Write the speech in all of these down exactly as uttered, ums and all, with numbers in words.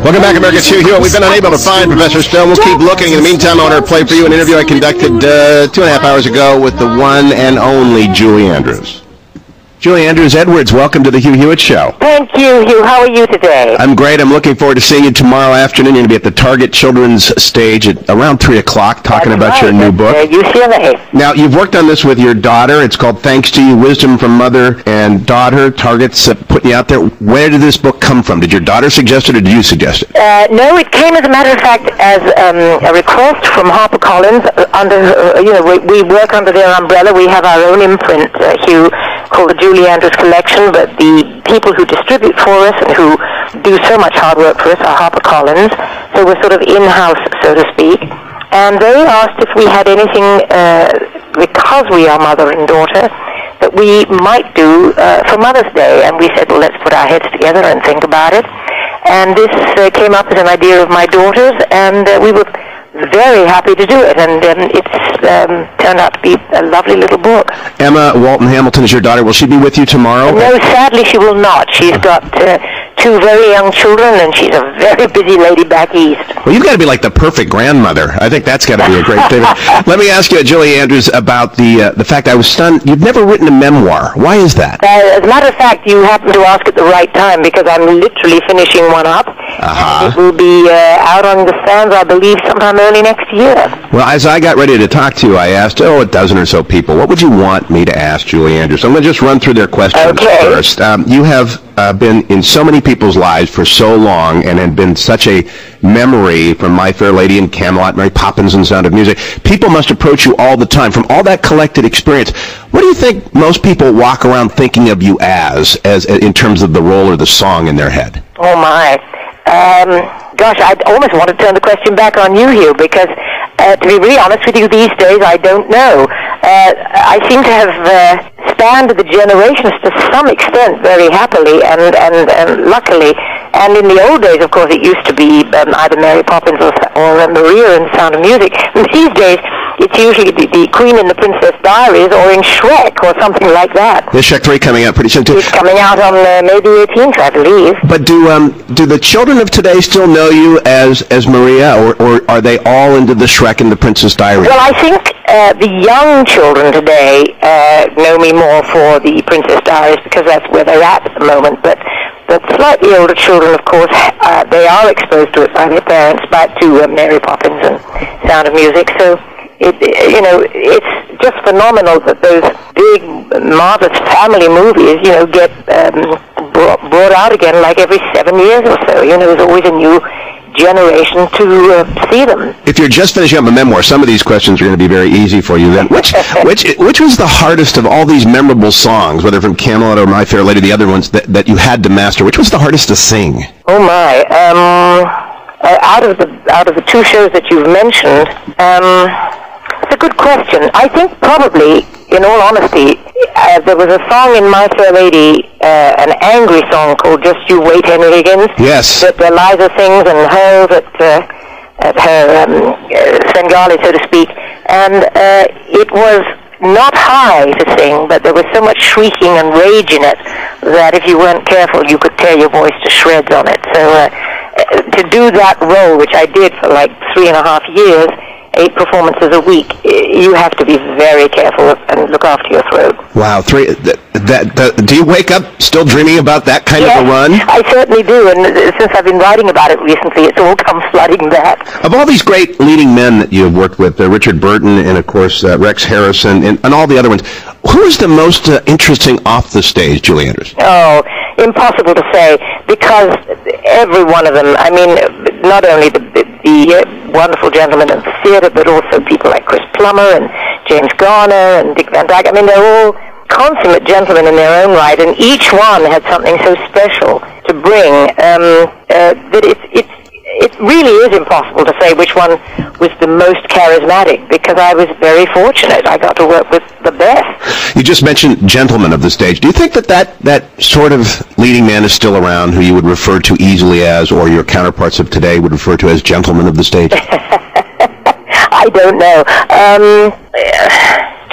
Welcome back, America. It's Hugh Hewitt. We've been unable to find Professor Stone. We'll keep looking. In the meantime, I want to play for you an interview I conducted uh, two and a half hours ago with the one and only Julie Andrews. Julie Andrews Edwards, welcome to the Hugh Hewitt Show. Thank you, Hugh. How are you today? I'm great. I'm looking forward to seeing you tomorrow afternoon. You're going to be at the Target Children's stage at around three o'clock talking That's about right. your new book. Uh, U C L A. Now, you've worked on this with your daughter. It's called Thanks to You, Wisdom from Mother and Daughter. Target's uh, putting you out there. Where did this book come from? Did your daughter suggest it or did you suggest it? Uh, no, it came, as a matter of fact, as um, a request from HarperCollins. Uh, under, uh, you know, we, we work under their umbrella. We have our own imprint, uh, Hugh, called the Julie Andrews Collection, but the people who distribute for us and who do so much hard work for us are HarperCollins, so we're sort of in-house, so to speak. And they asked if we had anything, uh, because we are mother and daughter, that we might do uh, for Mother's Day. And we said, well, let's put our heads together and think about it. And this uh, came up as an idea of my daughter's, and uh, we were very happy to do it, and um, it's um, turned out to be a lovely little book. Emma Walton Hamilton is your daughter. Will she be with you tomorrow? No, sadly she will not. She's got uh, two very young children, and she's a very busy lady back east. Well, you've got to be like the perfect grandmother. I think that's got to be a great thing. Let me ask you, Julie Andrews, about the uh, the fact I was stunned. You've never written a memoir. Why is that? Uh, as a matter of fact, you happen to ask at the right time, because I'm literally finishing one up. Uh-huh. It will be uh, out on the stands, I believe, sometime early next year. Well, as I got ready to talk to you, I asked, oh, a dozen or so people, what would you want me to ask Julie Andrews? I'm going to just run through their questions okay. first. Um, you have uh, been in so many people's lives for so long and have been such a memory from My Fair Lady and Camelot, Mary Poppins and Sound of Music. People must approach you all the time. From all that collected experience, what do you think most people walk around thinking of you as, as in terms of the role or the song in their head? Oh, my. Um, gosh, I almost want to turn the question back on you, Hugh, because uh, to be really honest with you, these days I don't know. Uh, I seem to have uh, spanned the generations to some extent very happily and, and, and luckily. And in the old days, of course, it used to be um, either Mary Poppins or, or uh, Maria in Sound of Music. And these days, it's usually the, the Queen and the Princess Diaries or in Shrek or something like that. There's Shrek three coming out pretty soon, too. It's coming out on uh, May the eighteenth, I believe. But do um do the children of today still know you as, as Maria, or, or are they all into the Shrek and the Princess Diaries? Well, I think uh, the young children today uh, know me more for the Princess Diaries because that's where they're at at the moment. But the slightly older children, of course, uh, they are exposed to it by their parents, by to uh, Mary Poppins and Sound of Music. So it, you know, it's just phenomenal that those big, marvelous family movies, you know, get um, brought, brought out again like every seven years or so. You know, there's always a new generation to uh, see them. If you're just finishing up a memoir, some of these questions are going to be very easy for you. Then, which which which was the hardest of all these memorable songs, whether from Camelot or My Fair Lady, the other ones that, that you had to master? Which was the hardest to sing? Oh my! Um, uh, out of the out of the two shows that you've mentioned, um, it's a good question. I think probably, in all honesty, uh, there was a song in My Fair Lady, uh, an angry song called Just You Wait, Henry Higgins. Yes. That Eliza sings and hurls at, uh, at her um, uh, Svengali, so to speak. And uh, it was not high to sing, but there was so much shrieking and rage in it that if you weren't careful, you could tear your voice to shreds on it. So uh, to do that role, which I did for like three and a half years, eight performances a week, you have to be very careful and look after your throat. Wow, three. That, that, that, do you wake up still dreaming about that kind yes, of a run? I certainly do, and since I've been writing about it recently, it's all come flooding back. Of all these great leading men that you have worked with, uh, Richard Burton and, of course, uh, Rex Harrison, and, and all the other ones, who is the most uh, interesting off the stage, Julie Andrews? Oh, impossible to say, because every one of them, I mean, not only the, the, the uh, wonderful gentlemen in the theater, but also people like Chris Plummer and James Garner and Dick Van Dyke. I mean, they're all consummate gentlemen in their own right, and each one had something so special to bring um, uh, that it's, it's, it really is impossible to say which one was the most charismatic, because I was very fortunate. I got to work with the best. You just mentioned gentlemen of the stage. Do you think that that, that sort of leading man is still around, who you would refer to easily as, or your counterparts of today would refer to as gentlemen of the stage? I don't know. Um,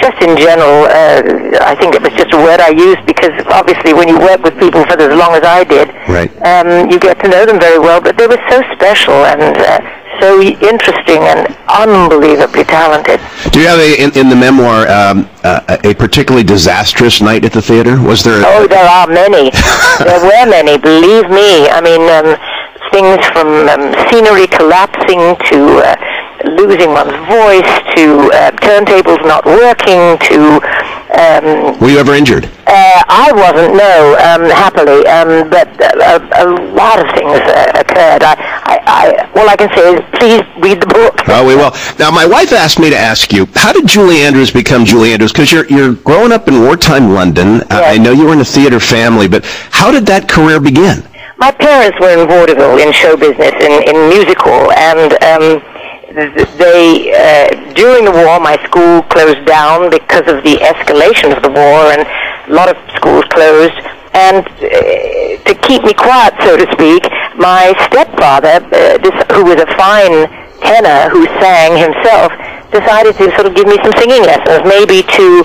just in general, uh, I think it was just a word I used because obviously when you work with people for as long as I did, right. um, you get to know them very well. But they were so special and uh, so interesting and unbelievably talented. Do you have a, in, in the memoir um, uh, a particularly disastrous night at the theater? Was there? A... Oh, there are many. There were many. Believe me. I mean, um, things from um, scenery collapsing to uh, losing one's voice to uh, turntables not working to. Um, Were you ever injured? Uh, I wasn't, no, um, happily, um, but a, a lot of things uh, occurred. I, I, I, all I can say is please read the book. Oh, we will. Now, my wife asked me to ask you, how did Julie Andrews become Julie Andrews? Because you're, you're growing up in wartime London. Yes. I know you were in a theater family, but how did that career begin? My parents were in vaudeville, in show business, in, in musical, and um, they, uh, during the war, my school closed down because of the escalation of the war, and a lot of schools closed. And uh, to keep me quiet, so to speak, my stepfather, uh, this, who was a fine tenor who sang himself, decided to sort of give me some singing lessons, maybe to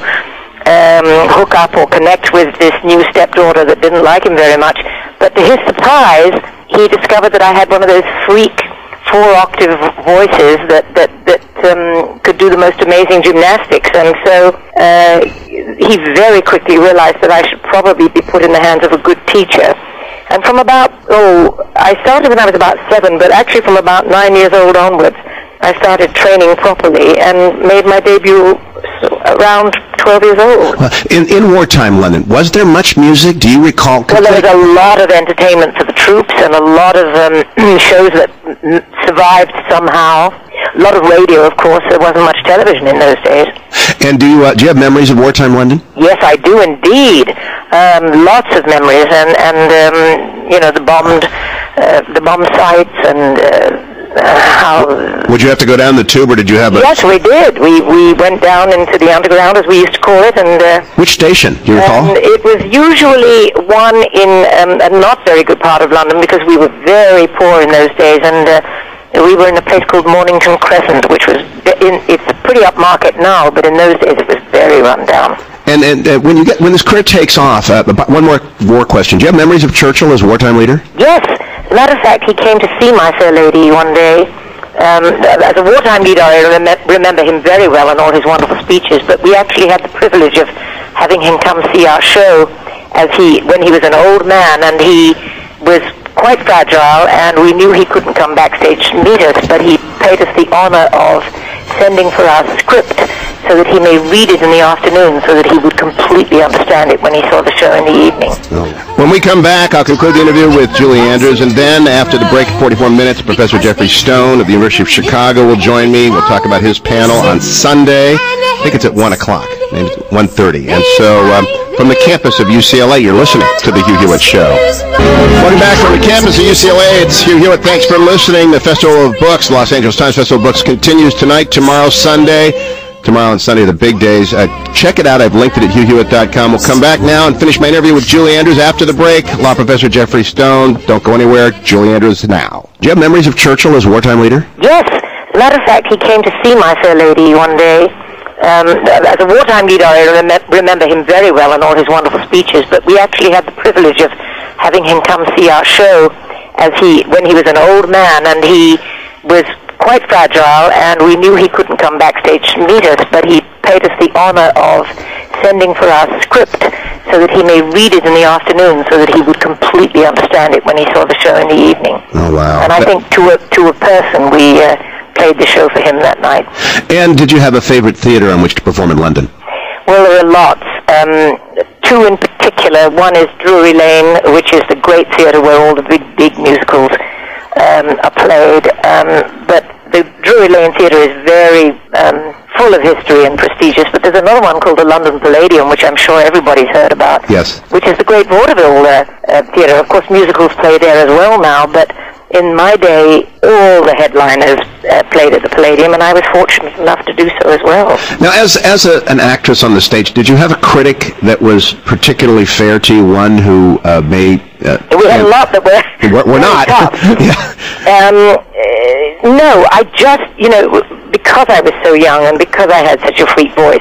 um, hook up or connect with this new stepdaughter that didn't like him very much. But to his surprise, he discovered that I had one of those freak four-octave voices that that that um, could do the most amazing gymnastics, and so uh, he very quickly realized that I should probably be put in the hands of a good teacher. And from about oh, I started when I was about seven, but actually from about nine years old onwards, I started training properly and made my debut around twelve years old. Well, in, in wartime London, was there much music? Do you recall? Well, there was a lot of entertainment for the troops and a lot of um, shows that m- survived somehow. A lot of radio, of course. There wasn't much television in those days. And do you uh, do you have memories of wartime London? Yes, I do indeed. Um, lots of memories, and and um, you know the bombed uh, the bomb sites and. Uh, Uh, how, Would you have to go down the tube, or did you have a... Yes, we did. We we went down into the underground, as we used to call it, and... Uh, Which station, do you recall? And it was usually one in um, a not very good part of London, because we were very poor in those days, and uh, we were in a place called Mornington Crescent, which was... In, it's pretty upmarket now, but in those days it was very run down. And, and uh, when you get when this career takes off, uh, one more war question. Do you have memories of Churchill as wartime leader? Yes. As a matter of fact, he came to see My Fair Lady one day. Um, as a wartime leader, I rem- remember him very well and all his wonderful speeches, but we actually had the privilege of having him come see our show as he, when he was an old man, and he was quite fragile, and we knew he couldn't come backstage to meet us, but he paid us the honor of sending for our script so that he may read it in the afternoon so that he would completely understand it when he saw the show in the evening. Oh. When we come back, I'll conclude the interview with Julie Andrews, and then after the break of forty-four minutes, Professor Jeffrey Stone of the University of Chicago will join me. We'll talk about his panel on Sunday. I think it's at one o'clock, maybe one thirty. And so um, from the campus of U C L A, you're listening to The Hugh Hewitt Show. Welcome back from the campus of U C L A. It's Hugh Hewitt. Thanks for listening. The Festival of Books, Los Angeles Times Festival of Books, continues tonight, tomorrow, Sunday. Tomorrow and Sunday are the big days. Uh, check it out. I've linked it at hugh hewitt dot com. We'll come back now and finish my interview with Julie Andrews after the break. Law Professor Jeffrey Stone. Don't go anywhere. Julie Andrews now. Do you have memories of Churchill as wartime leader? Yes. As a matter of fact, he came to see My Fair Lady one day. Um, as a wartime leader, I rem- remember him very well and all his wonderful speeches, but we actually had the privilege of having him come see our show as he, when he was an old man, and he was quite fragile, and we knew he couldn't come backstage to meet us, but he paid us the honor of sending for our script so that he may read it in the afternoon so that he would completely understand it when he saw the show in the evening. Oh, wow. And I think to a, to a person, we uh, played the show for him that night. And did you have a favorite theater on which to perform in London? Well, there are lots. Um, two in particular. One is Drury Lane, which is the great theater where all the big, big musicals Um, are played, um, but the Drury Lane Theatre is very um, full of history and prestigious, but there's another one called the London Palladium, which I'm sure everybody's heard about. Yes. Which is the great vaudeville uh, uh, theatre. Of course, musicals play there as well now, but in my day, all the headliners uh, played at the Palladium, and I was fortunate enough to do so as well. Now, as as a, an actress on the stage, did you have a critic that was particularly fair to you, one who uh, may... Uh, we had a lot that were... We're, we're not. yeah. um, uh, no, I just, you know, because I was so young and because I had such a sweet voice,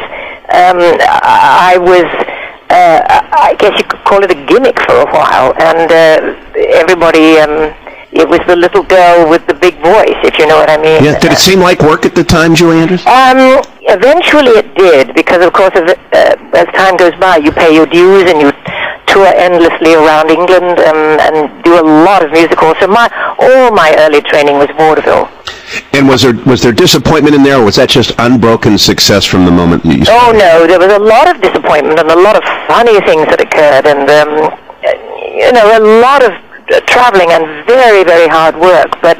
um, I was, uh, I guess you could call it a gimmick for a while, and uh, everybody, um, it was the little girl with the big voice, if you know what I mean. Yeah. Did it seem like work at the time, Julie Andrews? Um, eventually it did, because of course, as, uh, as time goes by, you pay your dues and you tour endlessly around England um, and do a lot of musicals. So my all my early training was vaudeville. And was there was there disappointment in there, or was that just unbroken success from the moment that you started? Oh no, there was a lot of disappointment and a lot of funny things that occurred, and um, you know, a lot of traveling and very, very hard work. But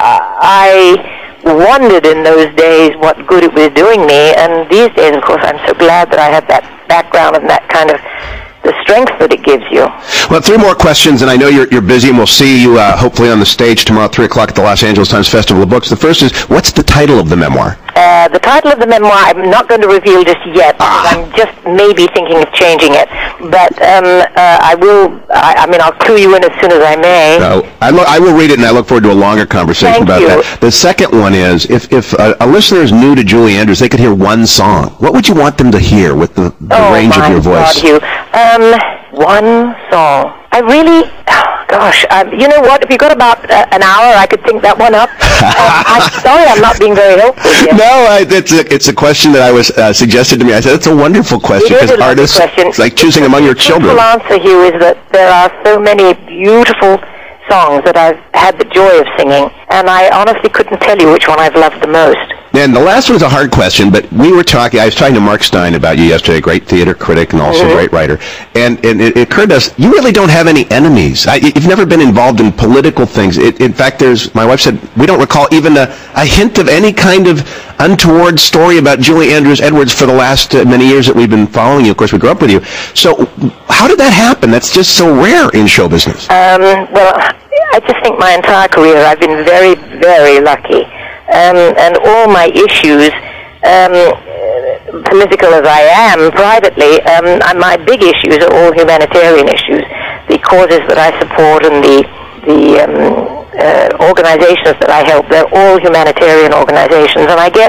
I wondered in those days what good it was doing me, and these days, of course, I'm so glad that I had that background and that kind of the strength that it gives you. Well, three more questions, and I know you're, you're busy, and we'll see you uh, hopefully on the stage tomorrow at three o'clock at the Los Angeles Times Festival of Books. The first is, what's the title of the memoir? Uh, the title of the memoir I'm not going to reveal just yet, because ah. I'm just maybe thinking of changing it. But um, uh, I will, I, I mean, I'll clue you in as soon as I may. No, I, lo- I will read it, and I look forward to a longer conversation Thank about you. that. The second one is, if, if a, a listener is new to Julie Andrews, they could hear one song. What would you want them to hear with the, the oh, range of your voice? God, Hugh. Um, one song. I really, oh, gosh, um, you know what? If you got about uh, an hour, I could think that one up. uh, I'm sorry I'm not being very helpful here. No, I, it's, a, it's a question that I was uh, suggested to me. I said, it's a wonderful question, because artists, question. It's like choosing among your children. The answer, Hugh, is that there are so many beautiful songs that I've had the joy of singing, and I honestly couldn't tell you which one I've loved the most. And the last one is a hard question, but we were talking, I was talking to Mark Stein about you yesterday, a great theater critic and also mm-hmm. a great writer, and, and it, it occurred to us, you really don't have any enemies. I, you've never been involved in political things. It, in fact, there's, my wife said, we don't recall even a, a hint of any kind of untoward story about Julie Andrews Edwards for the last uh, many years that we've been following you. Of course, we grew up with you. So how did that happen? That's just so rare in show business. Um, well, I just think my entire career I've been very, very lucky. Um, and all my issues, um, political as I am privately, um, my big issues are all humanitarian issues. The causes that I support and the the um, uh, organizations that I help, they're all humanitarian organizations. And I guess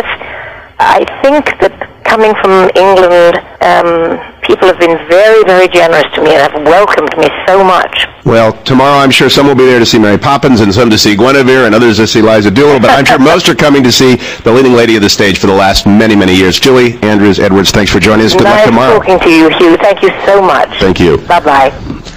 I think that coming from England, um, people have been very, very generous to me and have welcomed me so much. Well, tomorrow I'm sure some will be there to see Mary Poppins and some to see Guinevere and others to see Liza Doolittle, but I'm sure most are coming to see the leading lady of the stage for the last many, many years. Julie Andrews Edwards, thanks for joining us. Good nice luck tomorrow. Nice talking to you, Hugh. Thank you so much. Thank you. Bye-bye.